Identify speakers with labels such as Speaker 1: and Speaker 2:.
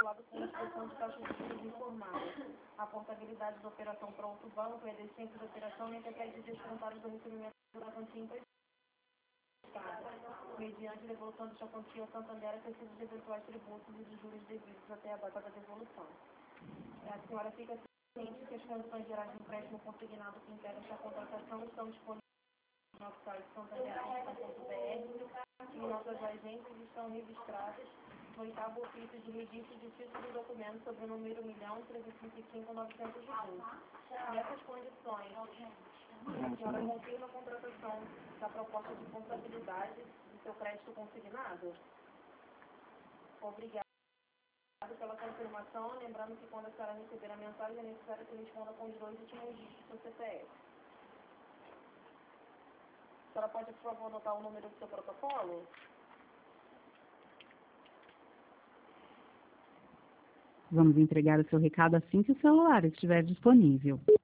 Speaker 1: parcelado com inscrição de taxa de juros informada. A portabilidade da operação para outro banco é decente da operação entre aqueles descontados do recebimento da quantia emprestada, mediante devolução desta quantia ao Santander acrescidos de eventuais tributos e de juros devidos até a data da devolução. A senhora fica ciente que as condições gerais de empréstimo consignado que integram esta contratação estão disponíveis no nosso site santander.com.br e nossas agências estão registradas no 8º ofício de registro de título do documento sobre o número 1.355.920. Nessas condições, a senhora confirma a contratação da proposta de contabilidade do seu crédito consignado? Obrigada pela confirmação, lembrando que quando a senhora receber a mensagem é necessário que responda com os 2 últimos dígitos do CPF. A senhora pode, por favor, anotar o número do seu protocolo?
Speaker 2: Vamos entregar o seu recado assim que o celular estiver disponível.